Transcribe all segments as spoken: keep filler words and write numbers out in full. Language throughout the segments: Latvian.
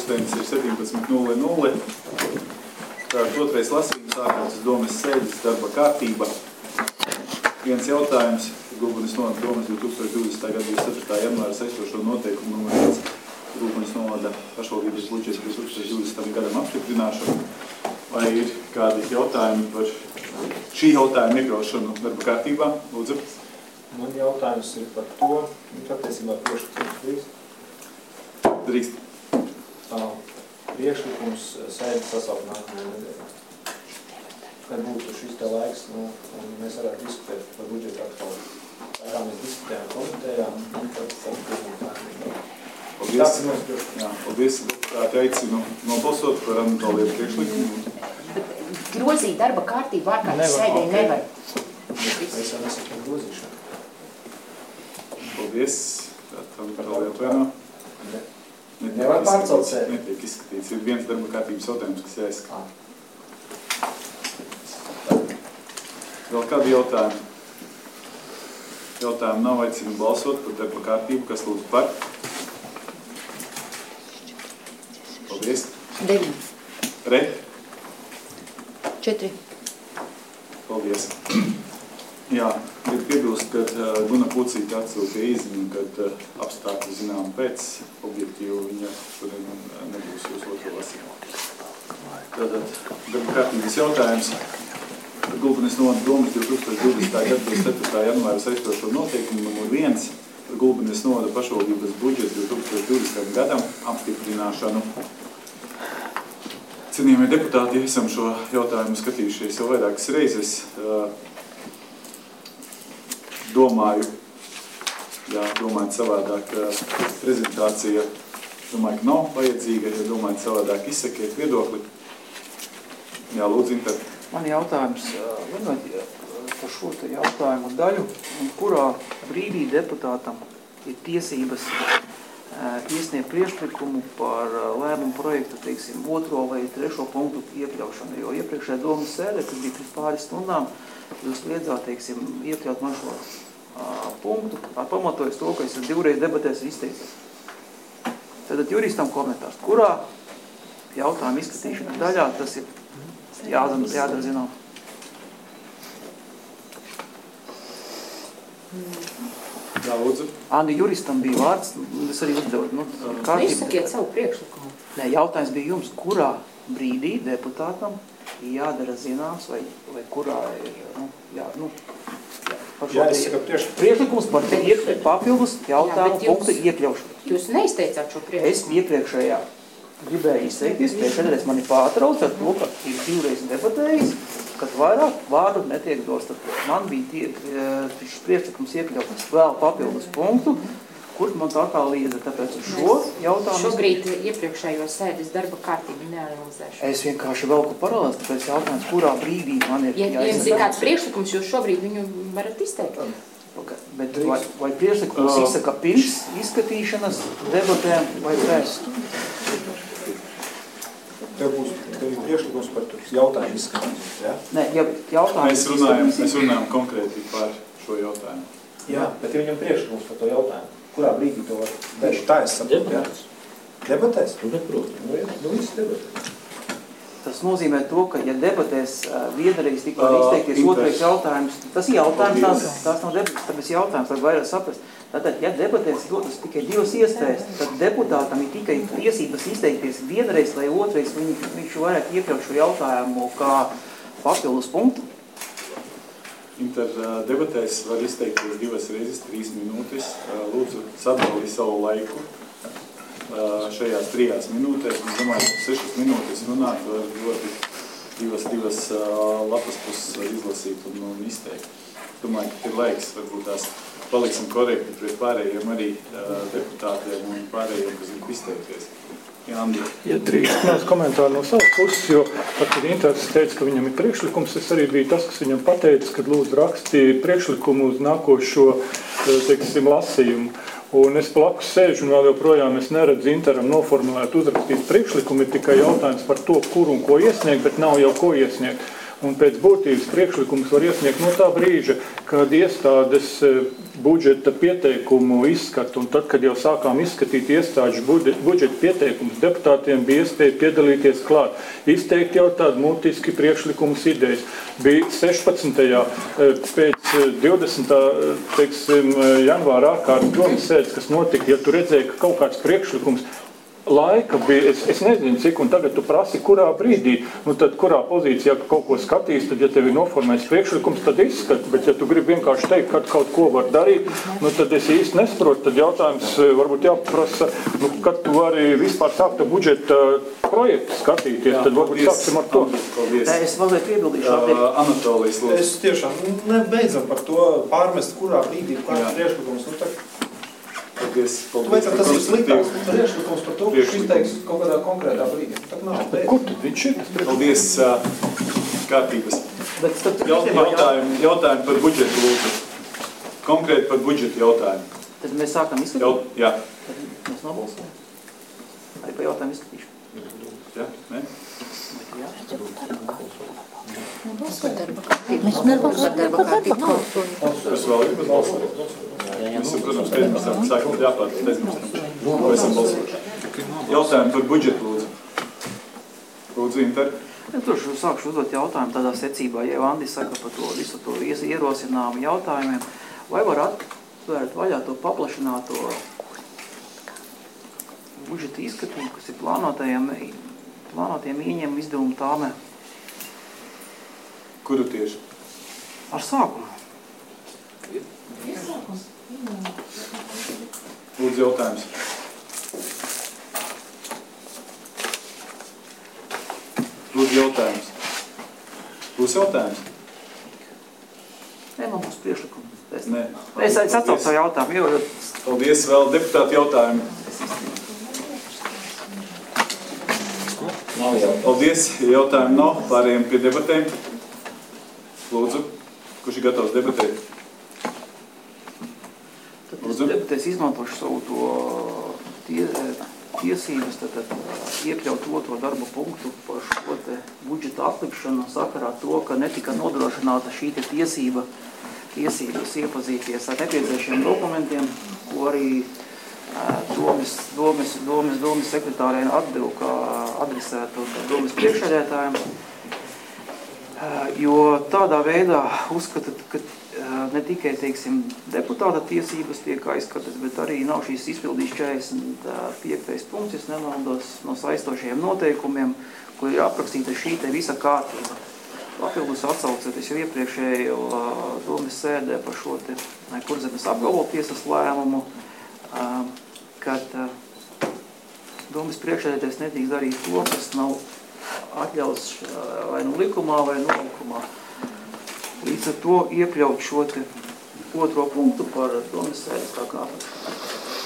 pulkstenis ir septiņpadsmit nulle nulle. Tātad otrais lasījums, ārkārtas domes sēdes, darba kārtība. Viens jautājums, Gulbenes novada domes divtūkstoš divdesmitā gada divdesmit ceturtā janvāra saistošo noteikumu numur viens Gulbenes novada pašvaldības budžets divtūkstoš divdesmitam gadam apstiprināšanu. Vai ir kādi jautājumi par šī jautājuma iekļaušanu darba kārtībā? Lūdzu. Man jautājums ir par to, patiesībā priekšlikums. Drīkst. Priekšlikums sēdi sasaukt nākamajā nedēļā. Kad būtu šis te laiks, nu, un mēs varētu diskutēt par budžeta aktuālu. Tā kā mēs diskutējām komitejā, un tad tad pirmā kārtībā. Paldies. Jā, paldies. Deputāti aicinu nobalsot par Anatoliju priekšlikumu. Grozīt darba kārtību ārkārtas sēdē nevar. Es jau nesaku par grozīšanu. Paldies. Tātad Anatolija atvaino. Nevar pārcelt sēdi. Netiek izskatīts. Ir viens darba kārtības jautājums, kas jāizskatā. Vēl kādi jautājumi? Jautājumi nav, aicinu balsot par darba kārtību, kas lūdzu par. Paldies. Deviņi. Pret. Četri. Paldies. Jā, ir piebilst, ka uh, Guna Pucīta atsūta īziņu, kad uh, apstākļi zinām pēc objektīvu viņa šodien uh, nebūs jūs otro lasījumu. Tātad, darba kārtības jautājums. Gulbenes novada domes divtūkstoš divdesmitā gada divdesmit ceturtā janvāra saistošo noteikumu numur viens par Gulbenes novada pašvaldības budžets divtūkstoš divdesmitam gadam apstiprināšanu. Cienījamie deputāti, esam šo jautājumu skatījušies jau vairākas reizes. Domāju, jā, domājot savādāk, prezentācija, domāju, ka nav vajadzīga, ja domājot savādāk, izsakiet viedokli. Jā, lūdzu, Inter. Man jautājums, runāt par šo te jautājumu daļu, kurā brīdī deputātam ir tiesības iesniegt priekšlikumu par lēmumu projektu, teiksim, otro vai trešo punktu iekļaušanu, jo iepriekšējā domas sēdē, kas bija pirms pāris stundām, jūs liedzāt, teiksim, iekļaut man šo uh, punktu, pamatojas to, ka es divreiz debatēs izteicies. Tad juristam komentārs, kurā jautājuma izskatīšana daļā tas ir jādara, jādara zinām. Jā, lūdzu. Andi, juristam bija vārds, es arī uzdevu. Nu, Izsakiet savu priekšlikumu. Nē, jautājums bija jums, kurā brīdī deputātam jādara zināms, vai, vai kurā ir, nu, jā, nu, jā, par Jā, es saku priekšlikumu. Priekšlikums par iekļaut papildus jautājumu Jā, punktu iekļaušanu. Jūs neizteicāt šo priekšlikumu? Es iepriekšējā gribēju izteikties, pēkšņreiz mani pārtrauc ar to, ka ir divreiz debatējis, kad vairāk vārdu netiek dos. Tad man bija tie, šis priekšlikums iekļauts vēl papildus punktu, kur man tā kā liedza. Tāpēc uz šo jautājumu... Šobrīd iepriekšējo sēdes darba kārtību neanalizēšu. Es vienkārši velku paralēlis, tāpēc jautājums, kurā brīdī man ir... Ja jums ir kāds priekšlikums, jūs šobrīd viņu varat izteikt. Okay. Bet vai, vai priekšlikums uh, izsaka pirms izskatīšanas debatēm vai pēc? Tev būs tev ir priekšlikums par jautājumu izskatīšanu, ja? Nē, ja jautājums... Mēs runājam, mēs runājam konkrēti par šo jautājumu. Jā, bet ir viņam priekšlikums par to jautājumu. Kurā brīdī to var darīt? Tā es saprotu. Debatēs. Debatēs? Nu, neproti. Nu, jā, nu, viss debatēs. Tas nozīmē to, ka, ja debatēs vienreiz tikko uh, izteikties uh, otrais jautājums, tas ir jautājums, tās, tās nav debates, tāpēc jautājums, tad vairāk saprast. Tātad, ja debatēs dotas tikai divas iespējas, tad deputātam ir tikai tiesības izteikties vienreiz, lai otrais viņi, viņš varētu iekļaut šo jautājumu kā papildus punktu. Inter debatēs var izteikties divas reizes, trīs minūtes. Lūdzu, sadalī savu laiku šajās trijās minūtēs. Es domāju, ka sešas minūtes runāt var ļoti divas, divas lapas puses izlasīt un, un izteikt. Domāju, ka ir laiks, varbūt tās paliksim korekti pret pārējiem arī deputātiem un pārējiem, kas grib izteikties. Jā, Andi. Ja drīkst mans komentāri no savas puses, jo pat, kad Inters teica, ka viņam ir priekšlikums, es arī biju tas, kas viņam pateicis, kad lūdzu rakstīja priekšlikumu uz nākošo, teiksim, lasījumu. Un es blakus sēžu un vēl joprojām es neredzu Interam noformulēt uzrakstīt priekšlikumu, ir tikai jautājums par to, kur un ko iesniegt, bet nav jau ko iesniegt. un pēc būtības priekšlikums var iesniegt no tā brīža, kad iestādes budžeta pieteikumu izskata, un tad, kad jau sākām izskatīt iestāžu budžeta pieteikumus, deputātiem bija iespēja piedalīties klāt, izteikt jau tādu mutiski priekšlikumus idejas. Bija sešpadsmitajā pēc divdesmitā teiksim, janvāra ārkārtas domas sēdes, kas notika, ja tu redzēji, ka kaut kāds priekšlikums laika bija, es, es nezinu cik, un tagad tu prasi, kurā brīdī, nu tad kurā pozīcijā kaut ko skatīs, tad ja tev ir noformēts priekšlikums, tad izskat, bet ja tu gribi vienkārši teikt, kad kaut ko var darīt, nu tad es īsti nesaprotu, tad jautājums varbūt jāprasa, nu kad tu vari vispār sākt budžeta projektu skatīties, jā, tad varbūt sāksim ar to. Nē, es vēl piebildīšu. Uh, Anatolijas, lūdzu. Es tiešām nebeidzam par to pārmest, kurā brīdī, kāds priekšlikums, nu tak. Paldies, paldies. Tu veic, tas ir sliktāks priekšlikums par to, kurš izteiks kaut kādā konkrētā brīdī. Tak nav. Kur tad viņš ir? Paldies, kārtības. Jautājumi, jautājumi par budžetu, lūdzu. Konkrēti par budžetu jautājumu. Tad mēs sākam izskatīt? Jaut, jā. Tad mēs nobalsojam? Arī par jautājumu izskatīšu? Jā, ne? Jā. Mēs nebalsojam darba kārtību. Es vēl gribu balsot. Mēs, protams, ka mēs sākam jāpāt bezmēs. Vai esam balsojuši? Jautājumi par budžetu, lūdzu. Lūdzu, Inter. Ja tur sākšu uzdot jautājumu tādā secībā, ja Andi saka par to visu to ierosinājumu jautājumiem, vai var atvērt vaļā to paplašināto budžeta izskatumu, kas ir plānotajiem, plānotiem ieņēmumu izdevumu tāmē? Kuru tieši? Ar sākumu. Lūdzu, jautājums. Lūdzu, jautājums. Būs jautājums? Nē, man būs priekšlikumi. Es, Nē. es atcaucu savu jautājumu. Jo... Paldies, vēl deputāti jautājumu. Paldies, jautājumu nav. Pārējiem pie debatēm. Lūdzu, kurš ir gatavs debatēt? Tad es debatēs izmantošu savu to tie, tiesības, tad, tad iekļaut otro darba punktu par šo te budžeta atlikšanu sakarā to, ka netika nodrošināta šī te tiesība, tiesības iepazīties ar nepieciešiem dokumentiem, ko arī domas, domas, domas, domas sekretāriem atdevu kā adresētu domas priekšsēdētājiem. Jo tādā veidā uzskatāt, ka ne tikai, teiksim, deputāta tiesības tiek aizskatas, bet arī nav šīs izpildījis četrdesmit piektais punkts, es nemaldos, no saistošajiem noteikumiem, kur ir aprakstīta šī te visa kārtība. Papildus atsaucoties jau iepriekšējo domas sēdē par šo te Kurzemes apgalvotiesas lēmumu, kad domas priekšsēdētājs nedrīkst darīt to, kas nav atļaus vai nu likumā, vai nolikumā. Līdz ar to iekļaut šo te otro punktu par domas sēdes kā kārtību.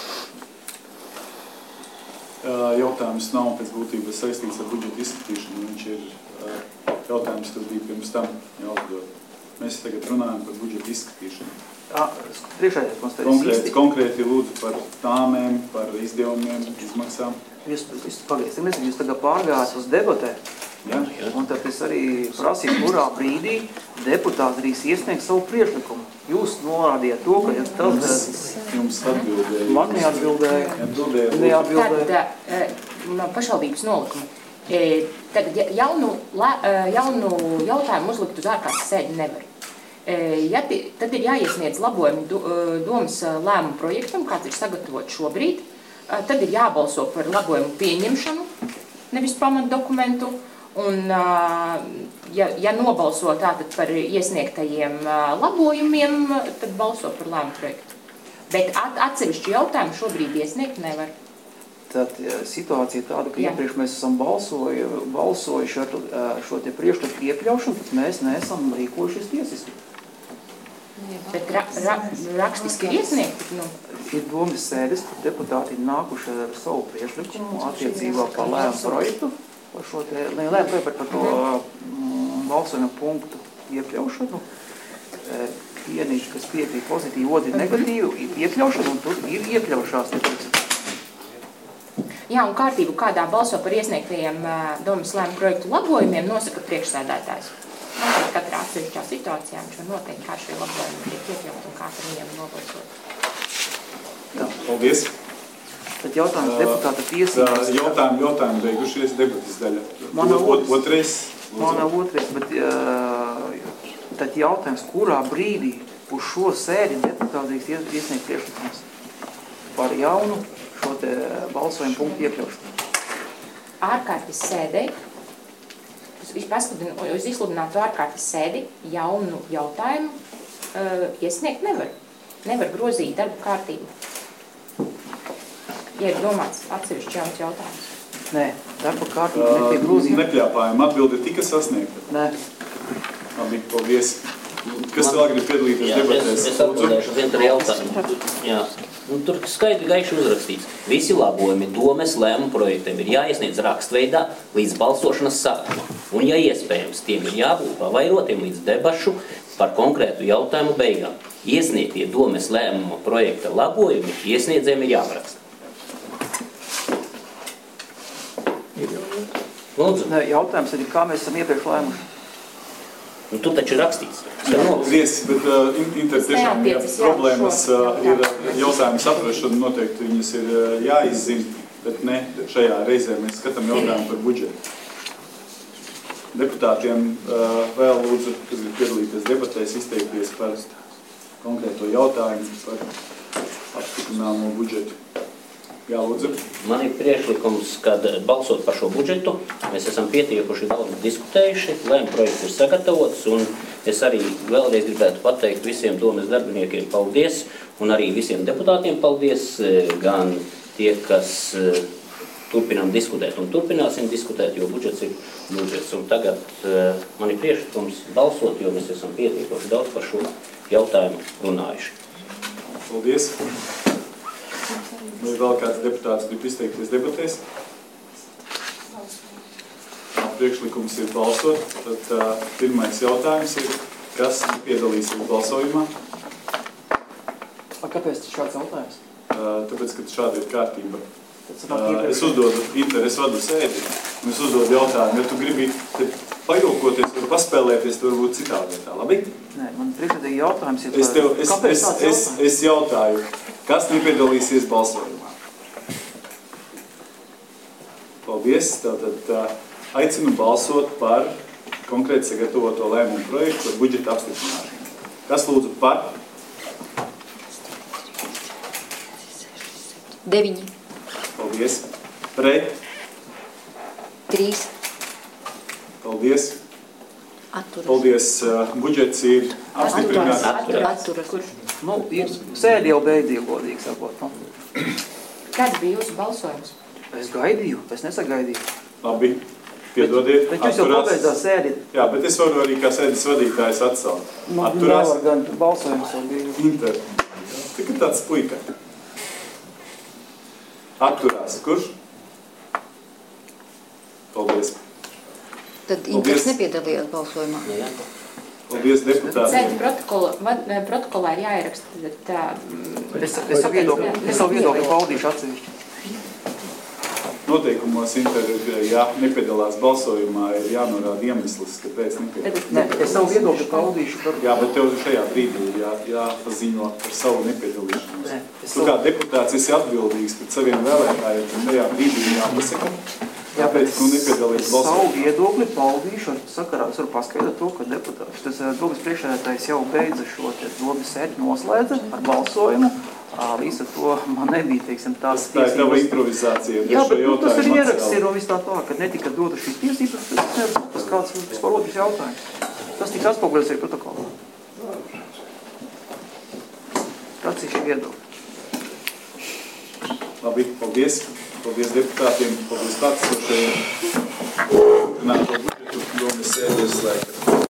Jautājums nav pēc būtības saistīts ar budžeta izskatīšanu. Viņš ir jautājums, kas bija pirms tam jāuzdod. Mēs tagad runājam par budžeta izskatīšanu. Priekšējais konstatēs konkrēti, konkrēti lūdzu par tāmēm, par izdevumiem, izmaksām. Jūs, jūs pagaidiet, nezinu, jūs tagad pārgājāt uz debatē. Jā. Un tad es arī prasīju, kurā brīdī deputāti drīz iesniegt savu priekšlikumu. Jūs norādījāt to, ka tas... Jums, jums atbildēja. Man neatbildēja. Atbildēja. Neatbildēja. Tad pašvaldības nolikuma. Tagad jaunu, jaunu jautājumu uzlikt uz ārkārtas sēdi nevar. Ja, tad ir jāiesniedz labojumi domas lēmumu projektam, kāds ir sagatavots šobrīd. Tad ir jābalso par labojumu pieņemšanu, nevis pamatdokumentu. Un, ja, ja nobalso tātad par iesniegtajiem labojumiem, tad balso par lēmumu projektu. Bet at, atsevišķu jautājumu šobrīd iesniegt nevar. Tad situācija tāda, ka Jā. iepriekš mēs esam balsoju, balsojuši ar šo te priekšlikumu iekļaušanu, tad mēs neesam rīkojušies tiesiski. Bet ra, ra, rakstiski ir iesniegti? Nu. Ir domas sēdes, deputāti ir nākuši ar savu priekšlikumu attiecībā par lēmumu projektu, par šo te, ne lēmumu projektu, par to mm, balsojumu punktu iekļaušanu. Vieni, kas piekrīt pozitīvi, otri negatīvi, iekļaušanu, un tur ir iekļaušās. Jā, un kārtību, kādā balso par iesniegtajiem domas lēmumu projektu labojumiem, nosaka priekšsēdētājs. atsevišķā situācijā viņš var noteikt, kā šie labojumi tiek iekļaut un kā par viņiem nobalsot. Jā. Paldies. Tad jautājums deputāta tiesības. Jautājumu, jautājumu beigušies debatas daļa. Man nav Ot- Otrais. Man nav otrais, bet uh, tad jautājums, kurā brīdī uz šo sēdi deputāti drīkst iesniegt priekšlikumus par jaunu šo te balsojumu punktu iekļaušanu? Ārkārtas sēdei, uz izsludinātu ārkārtas sēdi jaunu jautājumu uh, iesniegt nevar. Nevar grozīt darbu kārtību. Ja ir domāts atsevišķi jauns jautājums. Nē, darba kārtība netiek grozījuma. Nepļāpājuma atbilde tika sasniegta. Nē. Labi, paldies. Kas vēl grib piedalīties Jā, debatēs? es, es atbildēšu vienu jautājumu. Jā. Nu, tur skaidri gaiši uzrakstīts. Visi labojumi domes lēmumu projektiem ir jāiesniedz rakstveidā līdz balsošanas sākumam. Un, ja iespējams, tiem ir jābūt pavairotiem līdz debašu par konkrētu jautājumu beigām. Iesniegtie domes lēmuma projekta labojumi iesniedzējiem ir jāparaksta. Lūdzu. Nē, jautājums ir, kā mēs esam iepriekš lēmuši. Nu, tur taču ir rakstīts. Viesi, bet uh, Inter tiešām ja neatiecas, jā, problēmas šo uh, ir uh, jautājumu saprašana, noteikti viņas ir uh, jāizzina, bet ne šajā reizē mēs skatām jautājumu par budžetu. Deputātiem uh, vēl lūdzu, kas ir piedalīties debatēs, izteikties par konkrēto jautājumu par apstiprināmo budžetu. Jā, lūdzu. Man ir priekšlikums, kad balsot par šo budžetu, mēs esam pietiekuši daudz diskutējuši, lēma projekts ir sagatavots, un es arī vēlreiz gribētu pateikt visiem domes darbiniekiem paldies, un arī visiem deputātiem paldies, gan tie, kas turpinām diskutēt un turpināsim diskutēt, jo budžets ir budžets. Un tagad man ir priekšlikums balsot, jo mēs esam pietiekuši daudz par šo jautājumu runājuši. Paldies. Vai vēl kāds deputāts grib izteikties debatēs? Priekšlikums ir balsot. Tad uh, pirmais jautājums ir, kas piedalīsies balsojumā? A, kāpēc tas šāds jautājums? Uh, tāpēc, ka šāda ir kārtība. Uh, es uzdodu, Inter, es vadu sēdi, un es uzdodu jautājumu, ja tu gribi pajokoties, vai paspēlēties, tu varbūt citā vietā, labi? Nē, man priekšsēdīgi jautājums ir, es tev, es, kāpēc es, tāds es, jautājums? es jautāju, kas nepiedalīsies balsojumā? Paldies, tātad aicinu balsot par konkrēti sagatavoto lēmumu projektu par budžeta apstiprināšanu. Kas lūdzu par? Deviņi. Paldies. Pret? Trīs. Paldies. Atturas. Paldies. Budžets ir apstiprināts. Atturas. Atturas. Kurš? Nu, ir sēdi jau beidzīgi, godīgi sakot. Nu. Kāds bija jūsu balsojums? Es gaidīju, es nesagaidīju. Labi, piedodiet. Bet jūs jau pabeidzāt sēdi. Jā, bet es varu arī kā sēdes vadītājs atsaukt. Man Atturās. nevar gan balsojums jau bija. Inter. Tikai tāds puika. Atturās. Kurš? Paldies. Tad Inters nepiedalījās balsojumā. Jā. Paldies deputātiem. Sēdi protokola, vad- protokolā ir jāieraksta tā... Es, es savu viedokli, es savu viedokli paudīšu atsevišķi. Noteikumos Inter, ja nepiedalās balsojumā, ir jānorāda iemesls, kāpēc nepiedalās. Nē, es savu viedokli paudīšu par... Jā, bet tev šajā brīdī ir jā, jāpaziņo par savu nepiedalīšanos. Nē, es Tu savu- kā deputāts esi atbildīgs pret saviem vēlētājiem, ka šajā brīdī ir jāpasaka, Jā, kāpēc tu nepiedalījies es savu balsojumā. viedokli paudīšu ar sakarā. Es varu paskaidrot to, ka deputāts, tas domas priekšsēdētājs jau beidza šo te domas sēdi, noslēdza ar balsojumu. Līdz ar to man nebija, teiksim, tās Tā ir tava improvizācija. Jā, bet nu, tas ir jautājumu ieraksts atcēla. ir un viss tā tā, ka netika dota šīs tiesības, tas nevar tas kāds vispār otrs jautājums. Tas tika atspoguļots arī protokolā. Tāds ir šī viedokļa. Labi, paldies. Paldies deputātiem, paldies klātesošajiem. Runāt par budžetu, domas sēdi ir slēgta.